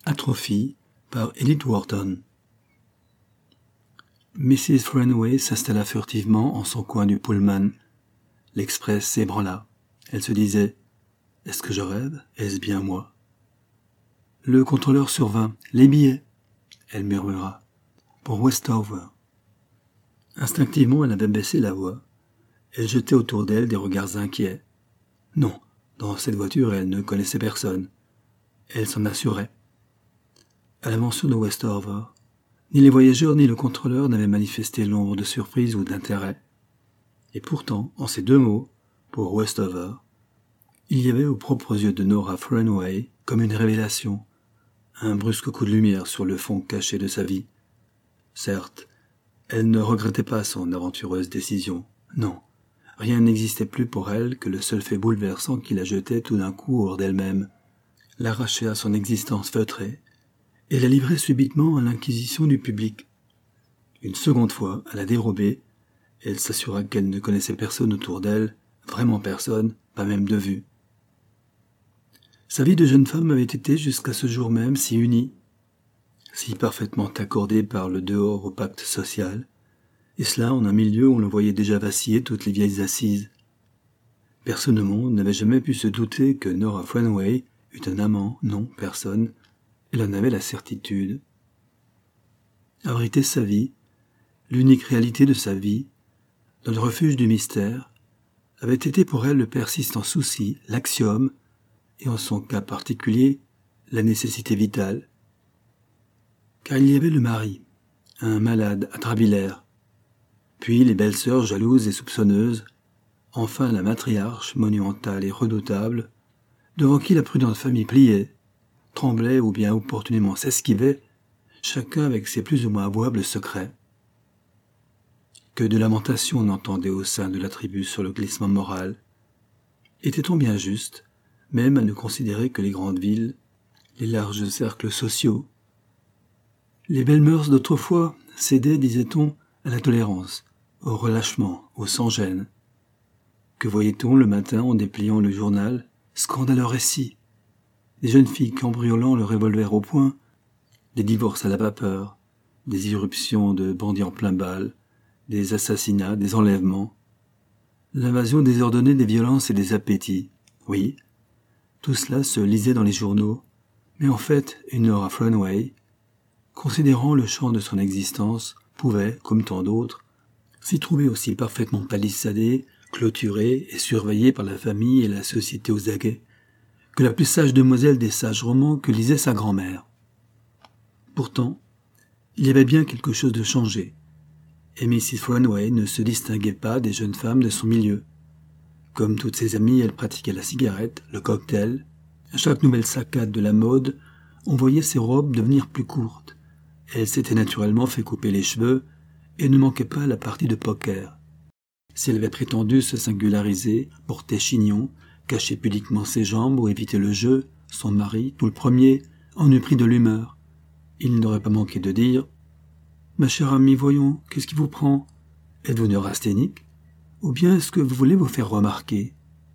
Atrophie par Edith Wharton. Mrs. Frenway s'installa furtivement en son coin du Pullman. L'Express s'ébranla. Elle se disait « Est-ce que je rêve ? Est-ce bien moi ?» Le contrôleur survint. « Les billets !» Elle murmura. « Pour Westover. » Instinctivement, elle avait baissé la voix. Elle jetait autour d'elle des regards inquiets. Non, dans cette voiture, elle ne connaissait personne. Elle s'en assurait. À la mention de Westover, ni les voyageurs ni le contrôleur n'avaient manifesté l'ombre de surprise ou d'intérêt. Et pourtant, en ces deux mots, pour Westover, il y avait aux propres yeux de Nora Frenway comme une révélation, un brusque coup de lumière sur le fond caché de sa vie. Certes, elle ne regrettait pas son aventureuse décision. Non, rien n'existait plus pour elle que le seul fait bouleversant qui la jetait tout d'un coup hors d'elle-même, l'arrachait à son existence feutrée, et la livrait subitement à l'inquisition du public. Une seconde fois, à la dérobée, elle s'assura qu'elle ne connaissait personne autour d'elle, vraiment personne, pas même de vue. Sa vie de jeune femme avait été jusqu'à ce jour même si unie, si parfaitement accordée par le dehors au pacte social, et cela en un milieu où on le voyait déjà vaciller toutes les vieilles assises. Personne au monde n'avait jamais pu se douter que Nora Frenway eût un amant, non, personne. Elle en avait la certitude. Abriter sa vie, l'unique réalité de sa vie, dans le refuge du mystère, avait été pour elle le persistant souci, l'axiome, et en son cas particulier, la nécessité vitale. Car il y avait le mari, un malade atrabilaire, puis les belles-sœurs jalouses et soupçonneuses, enfin la matriarche monumentale et redoutable, devant qui la prudente famille pliait, tremblait ou bien opportunément s'esquivait, chacun avec ses plus ou moins avouables secrets. Que de lamentations on entendait au sein de la tribu sur le glissement moral. Était-on bien juste, même à ne considérer que les grandes villes, les larges cercles sociaux? Les belles mœurs d'autrefois cédaient, disait-on, à la tolérance, au relâchement, au sans-gêne. Que voyait-on le matin en dépliant le journal? Scandaleux récits. Des jeunes filles cambriolant le revolver au poing, des divorces à la vapeur, des irruptions de bandits en plein bal, des assassinats, des enlèvements, l'invasion désordonnée des violences et des appétits. Oui, tout cela se lisait dans les journaux, mais en fait, une Nora Frenway, considérant le champ de son existence, pouvait, comme tant d'autres, s'y trouver aussi parfaitement palissadée, clôturée et surveillée par la famille et la société aux aguets, que la plus sage demoiselle des sages romans que lisait sa grand-mère. Pourtant, il y avait bien quelque chose de changé, et Mrs. Frenway ne se distinguait pas des jeunes femmes de son milieu. Comme toutes ses amies, elle pratiquait la cigarette, le cocktail. À chaque nouvelle saccade de la mode, on voyait ses robes devenir plus courtes. Elle s'était naturellement fait couper les cheveux et ne manquait pas la partie de poker. Si elle avait prétendu se singulariser, porter chignon, cacher pudiquement ses jambes ou éviter le jeu, son mari, tout le premier, en eût pris de l'humeur. Il n'aurait pas manqué de dire « Ma chère amie, voyons, qu'est-ce qui vous prend? Êtes-vous neurasthénique? Ou bien est-ce que vous voulez vous faire remarquer ?»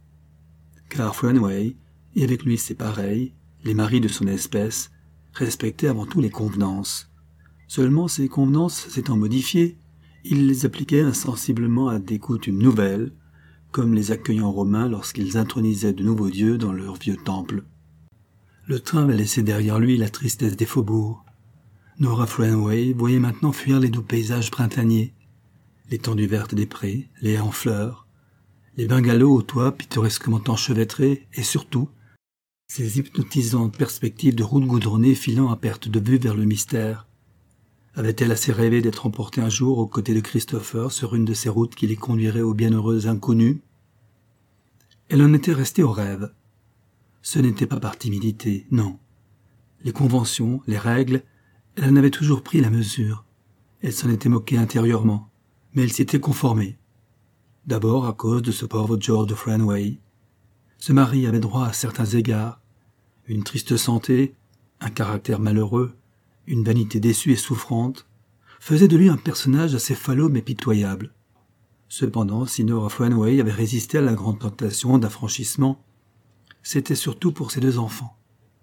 Car Frenway, et avec lui c'est pareil, les maris de son espèce, respectaient avant tout les convenances. Seulement ces convenances s'étant modifiées, ils les appliquaient insensiblement à des coutumes nouvelles, comme les accueillants romains lorsqu'ils intronisaient de nouveaux dieux dans leur vieux temple. Le train avait laissé derrière lui la tristesse des faubourgs. Nora Frenway voyait maintenant fuir les doux paysages printaniers, l'étendue verte des prés, les haies en fleurs, les bungalows aux toits pittoresquement enchevêtrés et surtout, ces hypnotisantes perspectives de routes goudronnées filant à perte de vue vers le mystère. Avait-elle assez rêvé d'être emportée un jour aux côtés de Christopher sur une de ces routes qui les conduirait aux bienheureux inconnus? Elle en était restée au rêve. Ce n'était pas par timidité, non. Les conventions, les règles, elle en avait toujours pris la mesure. Elle s'en était moquée intérieurement, mais elle s'y était conformée. D'abord à cause de ce pauvre George Frenway. Ce mari avait droit à certains égards, une triste santé, un caractère malheureux, une vanité déçue et souffrante, faisait de lui un personnage assez falot mais pitoyable. Cependant, si Nora Frenway avait résisté à la grande tentation d'affranchissement, c'était surtout pour ses deux enfants.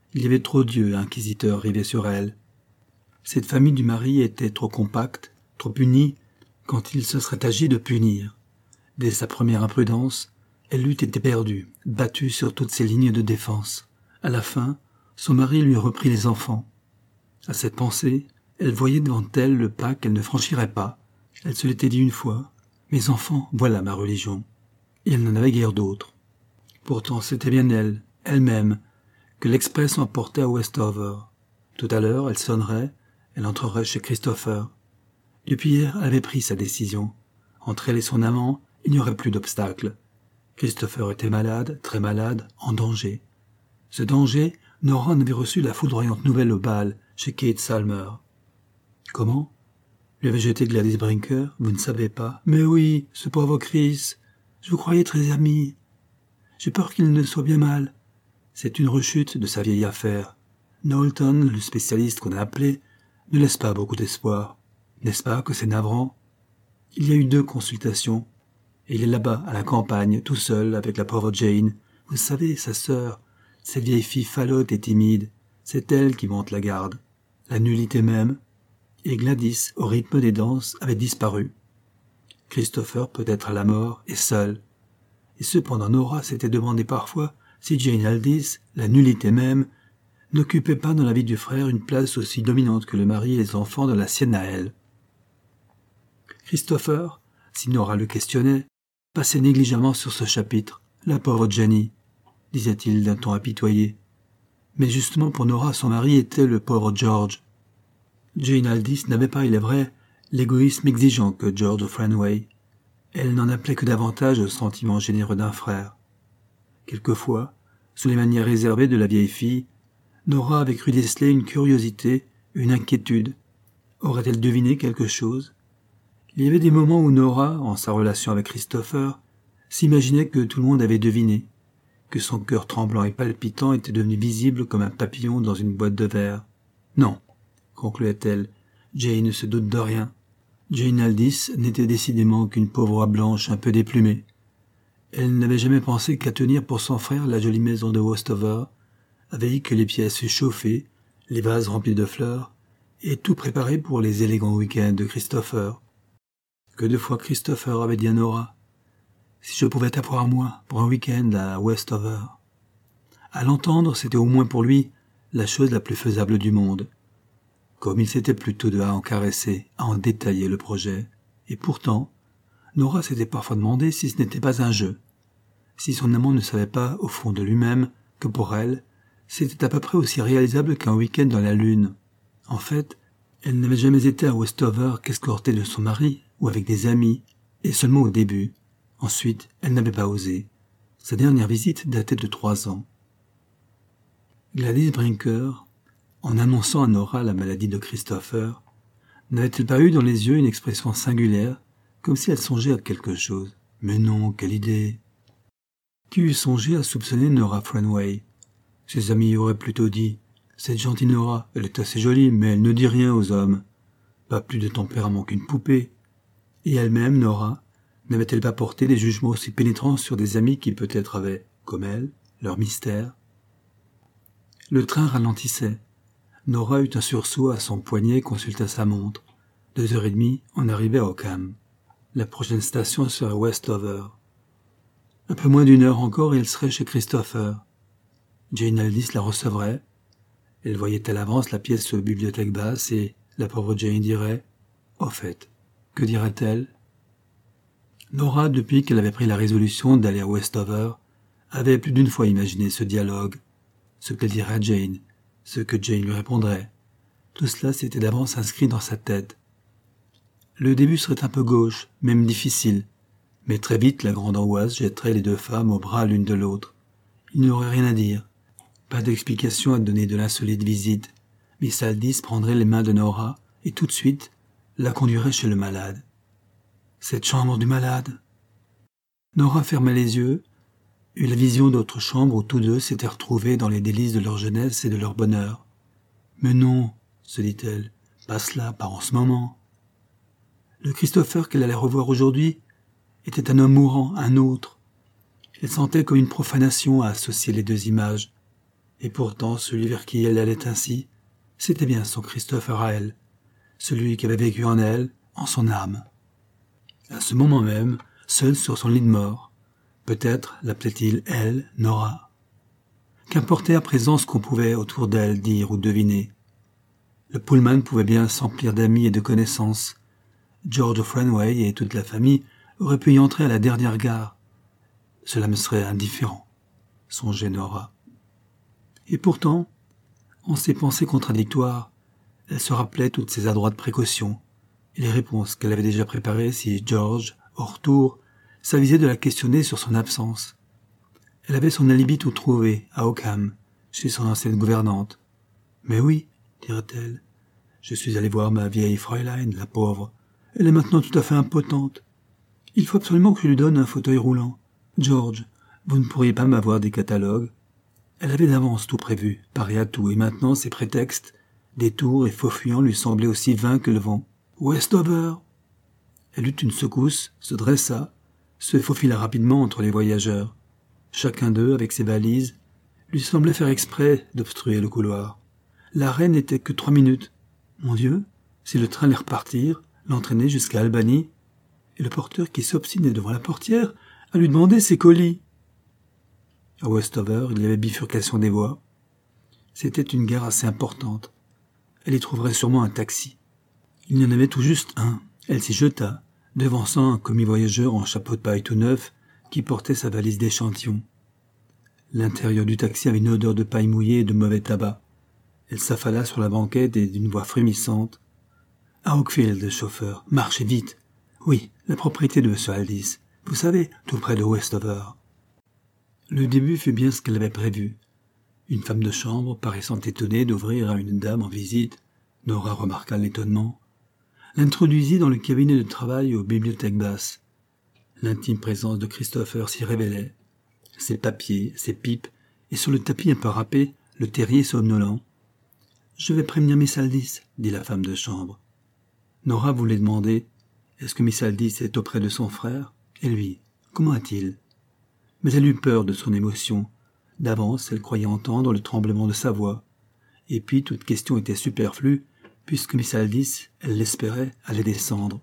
Il y avait trop d'yeux inquisiteurs rivés sur elle. Cette famille du mari était trop compacte, trop unie, quand il se serait agi de punir. Dès sa première imprudence, elle eût été perdue, battue sur toutes ses lignes de défense. À la fin, son mari lui reprit les enfants. À cette pensée, elle voyait devant elle le pas qu'elle ne franchirait pas. Elle se l'était dit une fois. « Mes enfants, voilà ma religion. » Et elle n'en avait guère d'autre. Pourtant, c'était bien elle, elle-même, que l'express emportait à Westover. Tout à l'heure, elle sonnerait, elle entrerait chez Christopher. Depuis hier, elle avait pris sa décision. Entre elle et son amant, il n'y aurait plus d'obstacle. Christopher était malade, très malade, en danger. Ce danger, Nora en avait reçu la foudroyante nouvelle au bal, chez Kate Salmer. Comment ? Lui avait jeté Gladys Brinker, vous ne savez pas. Mais oui, ce pauvre Chris, je vous croyais très ami. J'ai peur qu'il ne soit bien mal. C'est une rechute de sa vieille affaire. Knowlton, le spécialiste qu'on a appelé, ne laisse pas beaucoup d'espoir. N'est-ce pas que c'est navrant ? Il y a eu 2 consultations, et il est là-bas, à la campagne, tout seul, avec la pauvre Jane. Vous savez, sa sœur, cette vieille fille falote et timide, c'est elle qui monte la garde. La nullité même. Et Gladys, au rythme des danses, avait disparu. Christopher peut-être à la mort, et seul. Et cependant Nora s'était demandé parfois si Jane Aldis, la nullité même, n'occupait pas dans la vie du frère une place aussi dominante que le mari et les enfants dans la sienne à elle. Christopher, si Nora le questionnait, passait négligemment sur ce chapitre. La pauvre Jenny, disait-il d'un ton apitoyé. Mais justement pour Nora, son mari était le pauvre George. Jane Aldis n'avait pas, il est vrai, l'égoïsme exigeant que George Franway. Elle n'en appelait que davantage au sentiment généreux d'un frère. Quelquefois, sous les manières réservées de la vieille fille, Nora avait cru déceler une curiosité, une inquiétude. Aurait-elle deviné quelque chose ? Il y avait des moments où Nora, en sa relation avec Christopher, s'imaginait que tout le monde avait deviné, que son cœur tremblant et palpitant était devenu visible comme un papillon dans une boîte de verre. Non, concluait-elle, Jane ne se doute de rien. Jane Aldis n'était décidément qu'une pauvre oie blanche un peu déplumée. Elle n'avait jamais pensé qu'à tenir pour son frère la jolie maison de Westover, à veiller que les pièces fussent chauffées, les vases remplis de fleurs, et tout préparé pour les élégants week-ends de Christopher. Que de fois Christopher avait dit à Nora, « Si je pouvais t'avoir moi pour un week-end à Westover. » À l'entendre, c'était au moins pour lui la chose la plus faisable du monde. Comme il s'était plutôt de à en caresser, à en détailler le projet. Et pourtant, Nora s'était parfois demandé si ce n'était pas un jeu. Si son amant ne savait pas, au fond de lui-même, que pour elle, c'était à peu près aussi réalisable qu'un week-end dans la lune. En fait, elle n'avait jamais été à Westover qu'escortée de son mari ou avec des amis, et seulement au début. Ensuite, elle n'avait pas osé. Sa dernière visite datait de 3 ans. Gladys Brinker, en annonçant à Nora la maladie de Christopher, n'avait-elle pas eu dans les yeux une expression singulière, comme si elle songeait à quelque chose ? Mais non, quelle idée ! Qui eût songé à soupçonner Nora Franway ? Ses amis auraient plutôt dit « Cette gentille Nora, elle est assez jolie, mais elle ne dit rien aux hommes. Pas plus de tempérament qu'une poupée. » Et elle-même, Nora, n'avait-elle pas porté des jugements aussi pénétrants sur des amis qui peut-être avaient, comme elle, leur mystère ? Le train ralentissait. Nora eut un sursaut à son poignet et consulta sa montre. 2h30, on arrivait à Ockham. La prochaine station serait Westover. Un peu moins d'1 heure encore et elle serait chez Christopher. Jane Aldis la recevrait. Elle voyait à l'avance la pièce de bibliothèque basse et la pauvre Jane dirait « Au fait, que dirait-elle » Nora, depuis qu'elle avait pris la résolution d'aller à Westover, avait plus d'une fois imaginé ce dialogue, ce qu'elle dirait à Jane, ce que Jane lui répondrait. Tout cela s'était d'avance inscrit dans sa tête. Le début serait un peu gauche, même difficile, mais très vite la grande angoisse jetterait les 2 femmes au bras l'une de l'autre. Il n'y aurait rien à dire, pas d'explication à donner de l'insolite visite. Miss Aldis prendrait les mains de Nora et tout de suite la conduirait chez le malade. Cette chambre du malade. Nora ferma les yeux, eut la vision d'autres chambres où tous 2 s'étaient retrouvés dans les délices de leur jeunesse et de leur bonheur. Mais non, se dit-elle, pas cela, pas en ce moment. Le Christopher qu'elle allait revoir aujourd'hui était un homme mourant, un autre. Elle sentait comme une profanation à associer les 2 images. Et pourtant, celui vers qui elle allait ainsi, c'était bien son Christopher à elle, celui qui avait vécu en elle, en son âme. À ce moment même, seul sur son lit de mort, peut-être l'appelait-il elle, Nora. Qu'importait à présent ce qu'on pouvait autour d'elle dire ou deviner. Le Pullman pouvait bien s'emplir d'amis et de connaissances. George Fenway et toute la famille auraient pu y entrer à la dernière gare. Cela me serait indifférent, songeait Nora. Et pourtant, en ses pensées contradictoires, elle se rappelait toutes ses adroites précautions et les réponses qu'elle avait déjà préparées si George, au retour, s'avisait de la questionner sur son absence. Elle avait son alibi tout trouvé, à Oakham, chez son ancienne gouvernante. « Mais oui, dirait-elle, je suis allée voir ma vieille Fräulein, la pauvre. Elle est maintenant tout à fait impotente. Il faut absolument que je lui donne un fauteuil roulant. George, vous ne pourriez pas m'avoir des catalogues ?» Elle avait d'avance tout prévu, paré à tout, et maintenant ses prétextes, détours et faux fuyants lui semblaient aussi vains que le vent. « Westover !» Elle eut une secousse, se dressa, se faufila rapidement entre les voyageurs. Chacun d'eux, avec ses valises, lui semblait faire exprès d'obstruer le couloir. L'arrêt n'était que 3 minutes. Mon Dieu, si le train allait repartir, l'entraîner jusqu'à Albany, et le porteur qui s'obstinait devant la portière à lui demander ses colis. À Westover, il y avait bifurcation des voies. C'était une gare assez importante. Elle y trouverait sûrement un taxi. Il y en avait tout juste un. Elle s'y jeta, devançant un commis-voyageur en chapeau de paille tout neuf qui portait sa valise d'échantillon. L'intérieur du taxi avait une odeur de paille mouillée et de mauvais tabac. Elle s'affala sur la banquette et d'une voix frémissante. « À Oakfield, chauffeur, marchez vite. Oui, la propriété de M. Aldis. Vous savez, tout près de Westover. » Le début fut bien ce qu'elle avait prévu. Une femme de chambre, paraissant étonnée d'ouvrir à une dame en visite, Nora remarqua l'étonnement, l'introduisit dans le cabinet de travail aux bibliothèques basses. L'intime présence de Christopher s'y révélait. Ses papiers, ses pipes, et sur le tapis un peu râpé, le terrier somnolent. « Je vais prévenir Miss Aldis, » dit la femme de chambre. Nora voulait demander « Est-ce que Miss Aldis est auprès de son frère ?» Et lui, comment a-t-il? Mais elle eut peur de son émotion. D'avance, elle croyait entendre le tremblement de sa voix. Et puis, toute question était superflue, puisque Miss Aldis, elle l'espérait, allait descendre.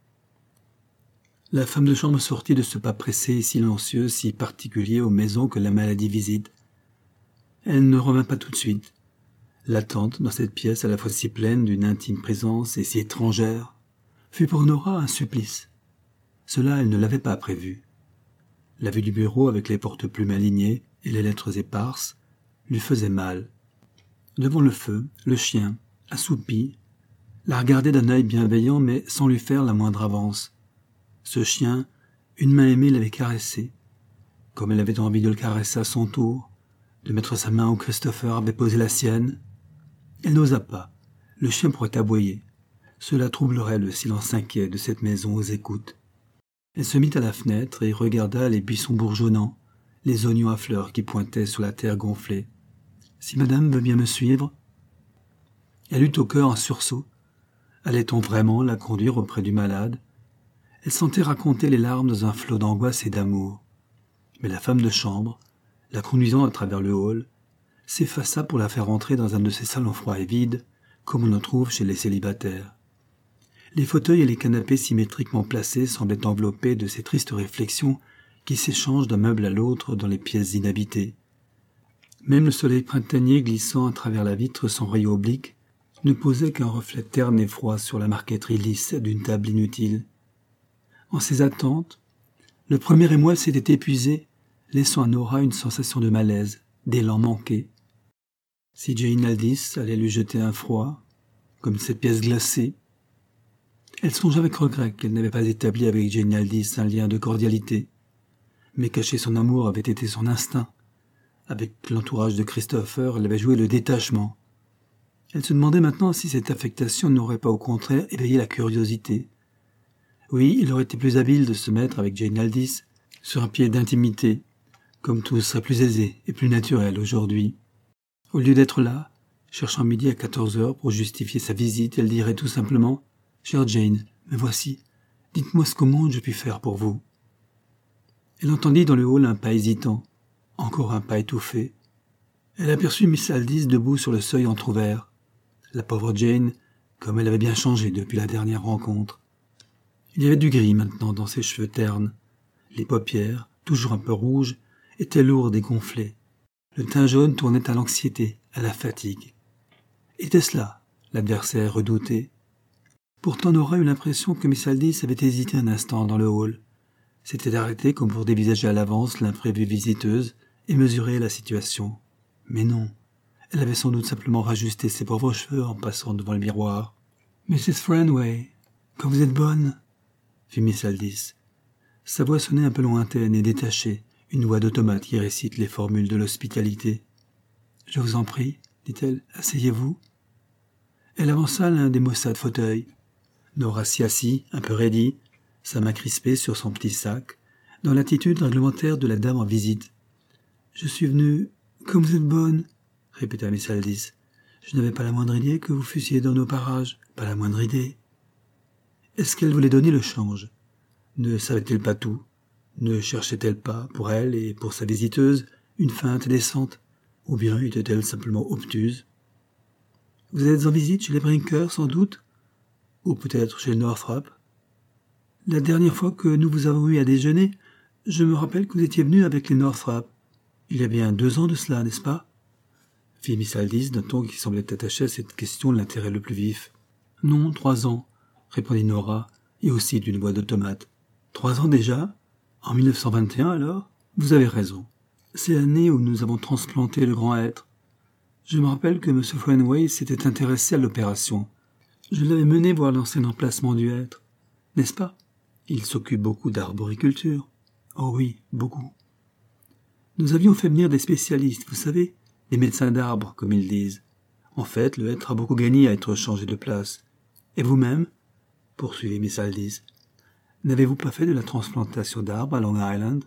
La femme de chambre sortit de ce pas pressé et silencieux si particulier aux maisons que la maladie visite. Elle ne revint pas tout de suite. L'attente dans cette pièce à la fois si pleine d'une intime présence et si étrangère fut pour Nora un supplice. Cela, elle ne l'avait pas prévu. La vue du bureau avec les porte-plumes alignées et les lettres éparses lui faisait mal. Devant le feu, le chien, assoupi, la regardait d'un œil bienveillant mais sans lui faire la moindre avance. Ce chien, une main aimée l'avait caressé, comme elle avait envie de le caresser à son tour, de mettre sa main où Christopher avait posé la sienne. Elle n'osa pas. Le chien pourrait aboyer. Cela troublerait le silence inquiet de cette maison aux écoutes. Elle se mit à la fenêtre et regarda les buissons bourgeonnants, les oignons à fleurs qui pointaient sur la terre gonflée. « Si madame veut bien me suivre ?» Elle eut au cœur un sursaut. Allait-on vraiment la conduire auprès du malade? Elle sentait raconter les larmes dans un flot d'angoisse et d'amour. Mais la femme de chambre, la conduisant à travers le hall, s'effaça pour la faire entrer dans un de ces salons froids et vides, comme on en trouve chez les célibataires. Les fauteuils et les canapés symétriquement placés semblaient enveloppés de ces tristes réflexions qui s'échangent d'un meuble à l'autre dans les pièces inhabitées. Même le soleil printanier glissant à travers la vitre sans rayon oblique ne posait qu'un reflet terne et froid sur la marqueterie lisse d'une table inutile. En ces attentes, le premier émoi s'était épuisé, laissant à Nora une sensation de malaise, d'élan manqué. Si Jane Aldis allait lui jeter un froid, comme cette pièce glacée, elle songeait avec regret qu'elle n'avait pas établi avec Jane Aldis un lien de cordialité, mais cacher son amour avait été son instinct. Avec l'entourage de Christopher, elle avait joué le détachement. Elle se demandait maintenant si cette affectation n'aurait pas au contraire éveillé la curiosité. Oui, il aurait été plus habile de se mettre avec Jane Aldis sur un pied d'intimité, comme tout serait plus aisé et plus naturel aujourd'hui. Au lieu d'être là, cherchant midi à 14h pour justifier sa visite, elle dirait tout simplement « Chère Jane, me voici. Dites-moi ce qu'au monde je puis faire pour vous. » Elle entendit dans le hall un pas hésitant, encore un pas étouffé. Elle aperçut Miss Aldis debout sur le seuil entrouvert. La pauvre Jane, comme elle avait bien changé depuis la dernière rencontre. Il y avait du gris maintenant dans ses cheveux ternes. Les paupières, toujours un peu rouges, étaient lourdes et gonflées. Le teint jaune tournait à l'anxiété, à la fatigue. Était-ce là l'adversaire redouté? Pourtant Nora eut l'impression que Miss Aldis avait hésité un instant dans le hall. S'était arrêtée comme pour dévisager à l'avance l'imprévue visiteuse et mesurer la situation. Mais non, elle avait sans doute simplement rajusté ses pauvres cheveux en passant devant le miroir. « Mrs. Frenway, quand vous êtes bonne !» fit Miss Aldis. Sa voix sonnait un peu lointaine et détachée, une voix d'automate qui récite les formules de l'hospitalité. « Je vous en prie, dit-elle, asseyez-vous. » Elle avança l'un des maussades fauteuils. Nora s'y assit, un peu raidie, sa main crispée sur son petit sac, dans l'attitude réglementaire de la dame en visite. « Je suis venue... Comme vous êtes bonne, répéta Miss Aldis. Je n'avais pas la moindre idée que vous fussiez dans nos parages, pas la moindre idée. Est-ce qu'elle voulait donner le change? Ne savait-elle pas tout? Ne cherchait-elle pas, pour elle et pour sa visiteuse, une feinte décente? Ou bien était-elle simplement obtuse? Vous êtes en visite chez les Brinker, sans doute? Ou peut-être chez les Northrop? La dernière fois que nous vous avons eu à déjeuner, je me rappelle que vous étiez venu avec les Northrop. Il y a bien 2 ans de cela, n'est-ce pas? Fit Miss Aldis d'un ton qui semblait attacher à cette question l'intérêt le plus vif. Non, 3 ans, répondit Nora, et aussi d'une voix d'automate. 3 ans déjà? En 1921 alors? Vous avez raison. C'est l'année où nous avons transplanté le grand être. Je me rappelle que M. Frenway s'était intéressé à l'opération. Je l'avais mené voir l'ancien emplacement du être. N'est-ce pas? Il s'occupe beaucoup d'arboriculture. Oh oui, beaucoup. Nous avions fait venir des spécialistes, vous savez, des médecins d'arbres, comme ils disent. En fait, le hêtre a beaucoup gagné à être changé de place. Et vous-même, poursuivit Miss Aldis, n'avez-vous pas fait de la transplantation d'arbres à Long Island?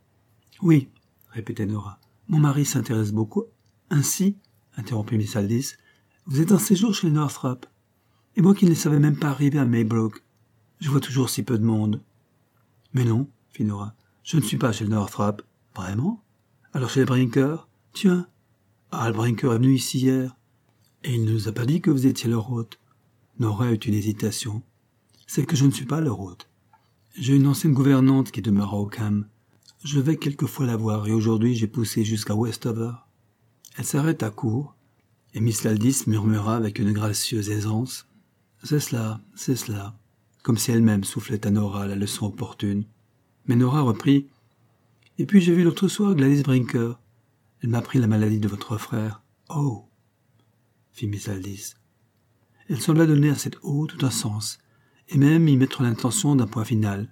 Oui, répétait Nora. Mon mari s'intéresse beaucoup. Ainsi, interrompit Miss Aldis, vous êtes en séjour chez les Northrop. Et moi qui ne savais même pas arriver à Maybrook. Je vois toujours si peu de monde. Mais non, fit Nora, je ne suis pas chez les Northrop. Vraiment? Alors chez les Brinker? Tiens. Ah, le Brinker est venu ici hier. Et il ne nous a pas dit que vous étiez leur hôte. Nora eut une hésitation. C'est que je ne suis pas leur hôte. J'ai une ancienne gouvernante qui demeure à Oakham. Je vais quelquefois la voir et aujourd'hui j'ai poussé jusqu'à Westover. Elle s'arrêta court et Miss Aldis murmura avec une gracieuse aisance. C'est cela, comme si elle-même soufflait à Nora la leçon opportune. Mais Nora reprit. Et puis j'ai vu l'autre soir Gladys Brinker. Elle m'a appris la maladie de votre frère. Oh, fit Miss Aldis. Elle sembla donner à cette oh tout un sens, et même y mettre l'intention d'un point final.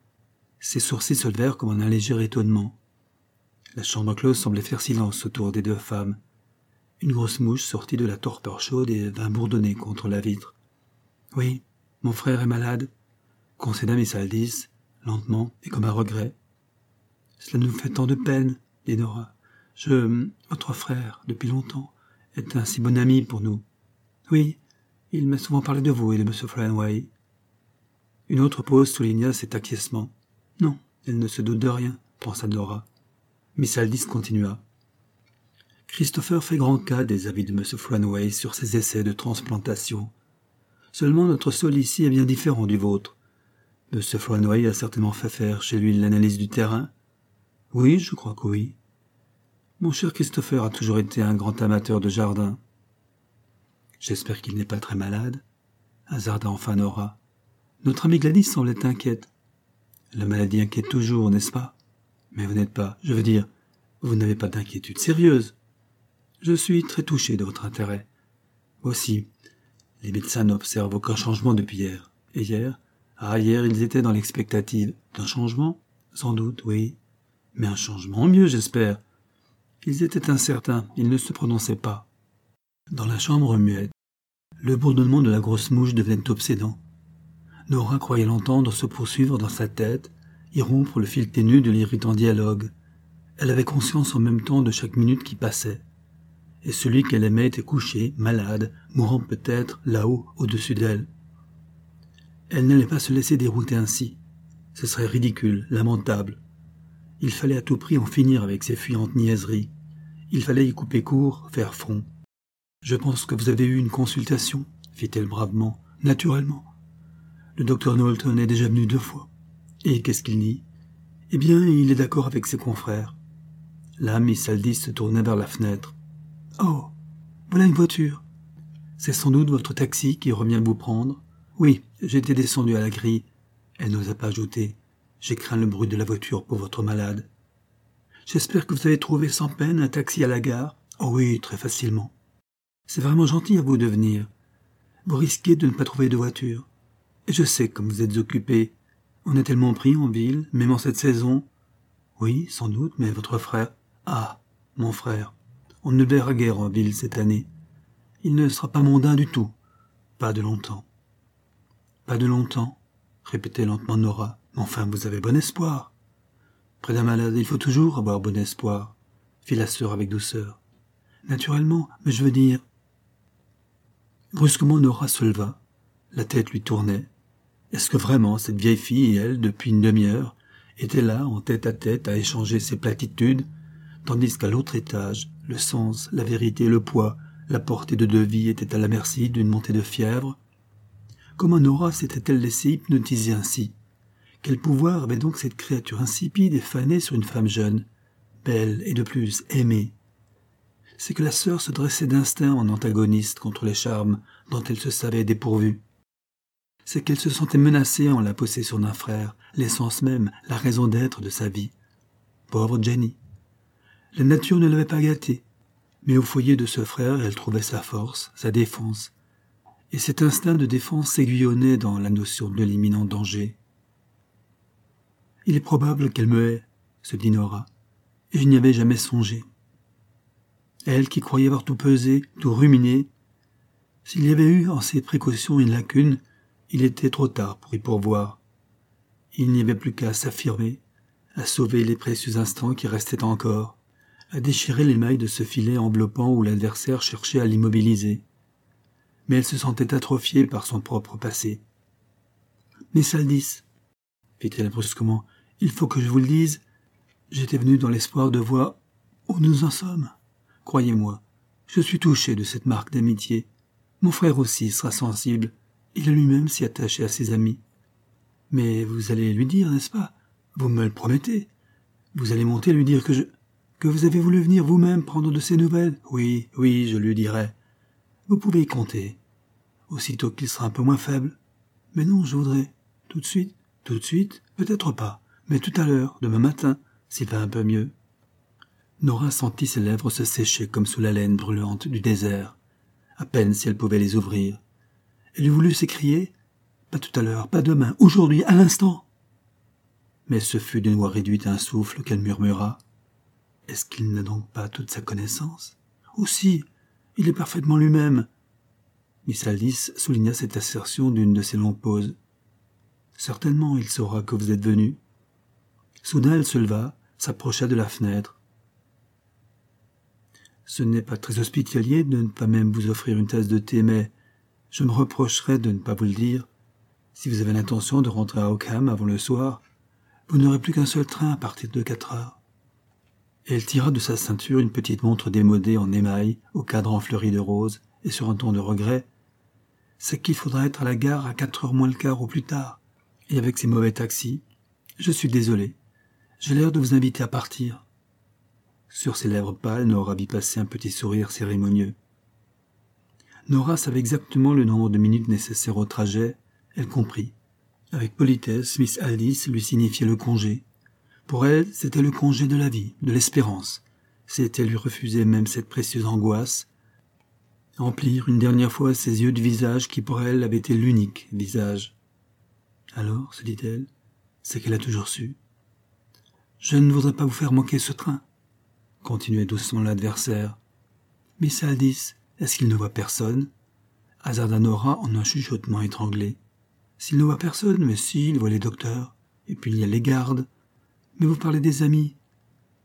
Ses sourcils se levèrent comme en un léger étonnement. La chambre close semblait faire silence autour des 2 femmes. Une grosse mouche sortit de la torpeur chaude et vint bourdonner contre la vitre. « Oui, mon frère est malade, » concéda Miss Aldis, lentement et comme un regret. « Cela nous fait tant de peine, » dit Nora. « Votre frère, depuis longtemps, est un si bon ami pour nous. Oui, il m'a souvent parlé de vous et de M. Frenway. » Une autre pause souligna cet acquiescement. « Non, elle ne se doute de rien, » pensa Nora. Miss Aldis continua. « Christopher fait grand cas des avis de M. Frenway sur ses essais de transplantation. Seulement notre sol ici est bien différent du vôtre. M. Frenway a certainement fait faire chez lui l'analyse du terrain. Oui, je crois que oui. Mon cher Christopher a toujours été un grand amateur de jardin. J'espère qu'il n'est pas très malade, hasarda enfin Nora. Notre amie Gladys semblait inquiète. La maladie inquiète toujours, n'est-ce pas? Mais vous n'êtes pas, je veux dire, vous n'avez pas d'inquiétude sérieuse. Je suis très touché de votre intérêt. Voici, les médecins n'observent aucun changement depuis hier. Et hier? Ah, hier, ils étaient dans l'expectative. D'un changement? Sans doute, oui. Mais un changement mieux, j'espère. Ils étaient incertains, ils ne se prononçaient pas. Dans la chambre muette, le bourdonnement de la grosse mouche devenait obsédant. Nora croyait l'entendre se poursuivre dans sa tête, y rompre le fil ténu de l'irritant dialogue. Elle avait conscience en même temps de chaque minute qui passait. Et celui qu'elle aimait était couché, malade, mourant peut-être là-haut, au-dessus d'elle. Elle n'allait pas se laisser dérouter ainsi. Ce serait ridicule, lamentable. Il fallait à tout prix en finir avec ces fuyantes niaiseries. Il fallait y couper court, faire front. « Je pense que vous avez eu une consultation, fit-elle bravement, naturellement. Le docteur Knowlton est déjà venu 2 fois. Et qu'est-ce qu'il dit ? Eh bien, il est d'accord avec ses confrères. » Là, Miss Aldis se tourna vers la fenêtre. « Oh, voilà une voiture. C'est sans doute votre taxi qui revient vous prendre. Oui, j'étais descendu à la grille. » Elle n'osa pas ajouter. « J'ai craint le bruit de la voiture pour votre malade. » « J'espère que vous avez trouvé sans peine un taxi à la gare. »« Oh oui, très facilement. »« C'est vraiment gentil à vous de venir. Vous risquez de ne pas trouver de voiture. Et je sais comme vous êtes occupé. On est tellement pris en ville, même en cette saison. »« Oui, sans doute, mais votre frère... »« Ah, mon frère. On ne le verra guère en ville cette année. Il ne sera pas mondain du tout. Pas de longtemps. »« Pas de longtemps, » répétait lentement Nora. « Mais enfin, vous avez bon espoir. » « Près d'un malade, il faut toujours avoir bon espoir, » fit la sœur avec douceur. « Naturellement, mais je veux dire... » Brusquement, Nora se leva. La tête lui tournait. Est-ce que vraiment cette vieille fille et elle, depuis une demi-heure, étaient là, en tête-à-tête, à échanger ces platitudes, tandis qu'à l'autre étage, le sens, la vérité, le poids, la portée de 2 vies étaient à la merci d'une montée de fièvre? Comment Nora s'était-elle laissée hypnotiser ainsi? Quel pouvoir avait donc cette créature insipide et fanée sur une femme jeune, belle et de plus aimée? C'est que la sœur se dressait d'instinct en antagoniste contre les charmes dont elle se savait dépourvue. C'est qu'elle se sentait menacée en la possession d'un frère, l'essence même, la raison d'être de sa vie. Pauvre Jenny. La nature ne l'avait pas gâtée, mais au foyer de ce frère elle trouvait sa force, sa défense, et cet instinct de défense s'aiguillonnait dans la notion de l'imminent danger. « Il est probable qu'elle me hait, » se dit Nora, et je n'y avais jamais songé. Elle qui croyait avoir tout pesé, tout ruminé, s'il y avait eu en ses précautions une lacune, il était trop tard pour y pourvoir. Il n'y avait plus qu'à s'affirmer, à sauver les précieux instants qui restaient encore, à déchirer les mailles de ce filet enveloppant où l'adversaire cherchait à l'immobiliser. Mais elle se sentait atrophiée par son propre passé. « Miss Aldis, » fit-elle brusquement, « il faut que je vous le dise, j'étais venue dans l'espoir de voir où nous en sommes. Croyez-moi, je suis touché de cette marque d'amitié. Mon frère aussi sera sensible, il est lui-même si attaché à ses amis. Mais vous allez lui dire, n'est-ce pas? Vous me le promettez. Vous allez monter lui dire que vous avez voulu venir vous-même prendre de ses nouvelles. Oui, je lui dirai. Vous pouvez y compter. Aussitôt qu'il sera un peu moins faible. Mais non, je voudrais. Tout de suite, peut-être pas. Mais tout à l'heure, demain matin, s'il va un peu mieux. » Nora sentit ses lèvres se sécher comme sous la laine brûlante du désert, à peine si elle pouvait les ouvrir. Elle eût voulu s'écrier « Pas tout à l'heure, pas demain, aujourd'hui, à l'instant !» Mais ce fut d'une voix réduite à un souffle qu'elle murmura « Est-ce qu'il n'a donc pas toute sa connaissance ? Aussi, il est parfaitement lui-même. » Miss Aldis souligna cette assertion d'une de ses longues pauses. « Certainement, il saura que vous êtes venu. » Soudain, elle se leva, s'approcha de la fenêtre. « Ce n'est pas très hospitalier de ne pas même vous offrir une tasse de thé, mais je me reprocherais de ne pas vous le dire. Si vous avez l'intention de rentrer à Ockham avant le soir, vous n'aurez plus qu'un seul train à partir de 4 heures. » Et elle tira de sa ceinture une petite montre démodée en émail, au cadre fleuri de rose, et sur un ton de regret. « C'est qu'il faudra être à la gare à 4 heures moins le quart au plus tard. Et avec ces mauvais taxis, je suis désolé. J'ai l'air de vous inviter à partir. » Sur ses lèvres pâles, Nora vit passer un petit sourire cérémonieux. Nora savait exactement le nombre de minutes nécessaires au trajet. Elle comprit. Avec politesse, Miss Aldis lui signifiait le congé. Pour elle, c'était le congé de la vie, de l'espérance. C'était lui refuser même cette précieuse angoisse. Emplir une dernière fois ses yeux du visage qui pour elle avait été l'unique visage. Alors, se dit-elle, c'est qu'elle a toujours su. « Je ne voudrais pas vous faire manquer ce train, » continuait doucement l'adversaire. « Miss Aldis, est-ce qu'il ne voit personne ?» hasarda Nora en un chuchotement étranglé. « S'il ne voit personne, mais si, il voit les docteurs. Et puis il y a les gardes. Mais vous parlez des amis. Voyons. »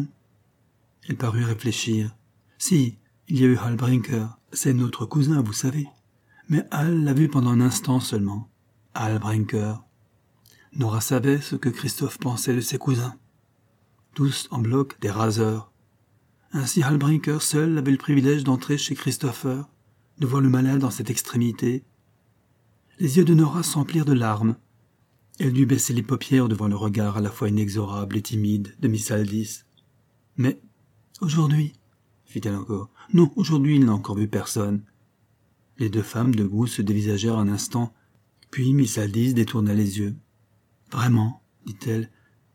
Elle parut réfléchir. « Si, il y a eu Hal Brinker. C'est notre cousin, vous savez. Mais Hal l'a vu pendant un instant seulement. Hal Brinker. » Nora savait ce que Christophe pensait de ses cousins. Tous en bloc, des raseurs. Ainsi Halbrinker seul avait le privilège d'entrer chez Christopher, de voir le malade dans cette extrémité. Les yeux de Nora s'emplirent de larmes. Elle dut baisser les paupières devant le regard à la fois inexorable et timide de Miss Aldis. « Mais, aujourd'hui, fit-elle encore. « Non, aujourd'hui il n'a encore vu personne. » Les deux femmes debout se dévisagèrent un instant, puis Miss Aldis détourna les yeux. « Vraiment, dit-elle,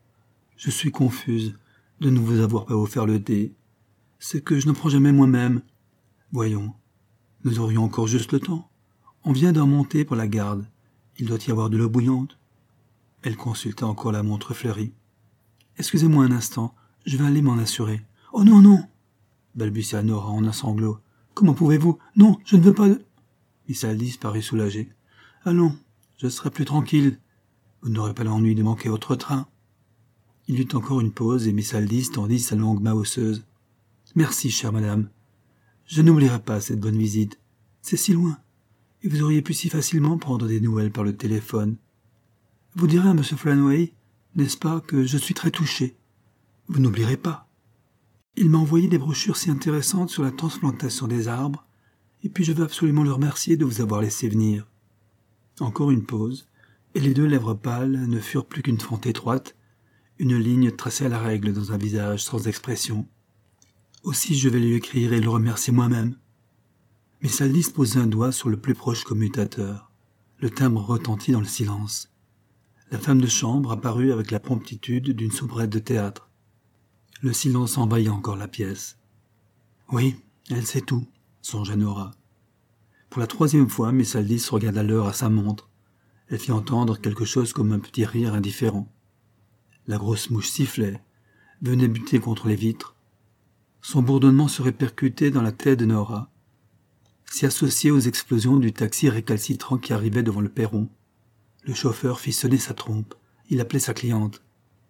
je suis confuse de ne vous avoir pas offert le thé. C'est que je ne prends jamais moi-même. Voyons, nous aurions encore juste le temps. On vient d'en monter pour la garde. Il doit y avoir de l'eau bouillante. » Elle consulta encore la montre fleurie. « Excusez-moi un instant, je vais aller m'en assurer. »« Oh non, non !» balbutia Nora en un sanglot. « Comment pouvez-vous ? Non, je ne veux pas de... » Miss Aldis parut soulagée. « Allons, je serai plus tranquille. Vous n'aurez pas l'ennui de manquer votre train. » Il y eut encore une pause et Miss Aldis tendit sa longue main osseuse. « Merci, chère madame. Je n'oublierai pas cette bonne visite. C'est si loin, et vous auriez pu si facilement prendre des nouvelles par le téléphone. Vous direz à M. Flanway, n'est-ce pas, que je suis très touché. Vous n'oublierez pas. Il m'a envoyé des brochures si intéressantes sur la transplantation des arbres, et puis je veux absolument le remercier de vous avoir laissé venir. » Encore une pause, et les deux lèvres pâles ne furent plus qu'une fente étroite, une ligne tracée à la règle dans un visage sans expression. « Aussi je vais lui écrire et le remercier moi-même. » Miss Aldis posa un doigt sur le plus proche commutateur. Le timbre retentit dans le silence. La femme de chambre apparut avec la promptitude d'une soubrette de théâtre. Le silence envahit encore la pièce. « Oui, elle sait tout, » songea Nora. Pour la troisième fois, Miss Aldis regarda l'heure à sa montre. Elle fit entendre quelque chose comme un petit rire indifférent. La grosse mouche sifflait, venait buter contre les vitres. Son bourdonnement se répercutait dans la tête de Nora, s'y associait aux explosions du taxi récalcitrant qui arrivait devant le perron. Le chauffeur fit sonner sa trompe. Il appelait sa cliente.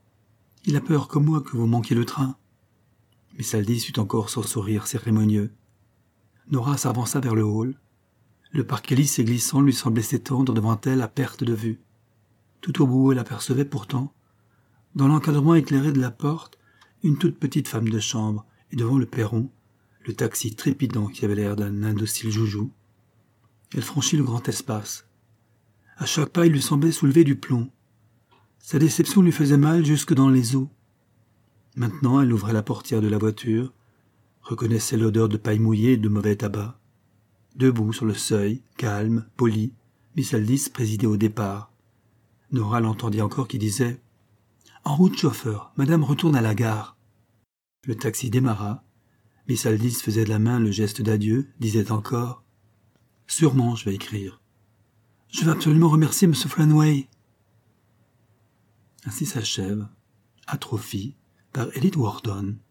« Il a peur, comme moi, que vous manquiez le train. » Miss Aldis eut encore son sourire cérémonieux. Nora s'avança vers le hall. Le parquet lisse et glissant lui semblait s'étendre devant elle à perte de vue. Tout au bout, elle apercevait pourtant, dans l'encadrement éclairé de la porte, une toute petite femme de chambre, et devant le perron, le taxi trépidant qui avait l'air d'un indocile joujou. Elle franchit le grand espace. À chaque pas, il lui semblait soulever du plomb. Sa déception lui faisait mal jusque dans les os. Maintenant, elle ouvrait la portière de la voiture, reconnaissait l'odeur de paille mouillée et de mauvais tabac. Debout sur le seuil, calme, poli, Miss Aldis présidait au départ. Nora l'entendit encore qui disait « En route, chauffeur, madame retourne à la gare. » Le taxi démarra. Miss Aldis faisait de la main le geste d'adieu, disait encore « Sûrement, je vais écrire. Je veux absolument remercier M. Flanway. » Ainsi s'achève Atrophie par Edith Wharton.